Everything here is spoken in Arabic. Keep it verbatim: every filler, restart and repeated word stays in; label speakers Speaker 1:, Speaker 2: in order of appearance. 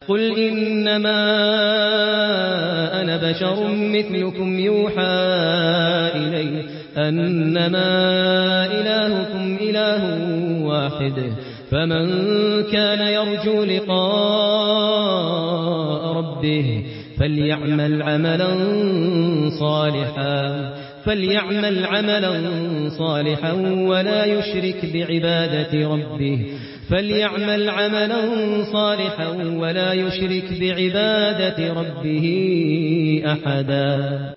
Speaker 1: قل إنما أنا بشر مثلكم يوحى إلي أنما إلهكم إله واحد فمن كان يرجو لقاء ربه فليعمل عملا صالحا فليعمل عملا صالحا ولا يشرك بعبادة ربه فليعمل عملا صالحا ولا يشرك بعبادة ربه أحدا.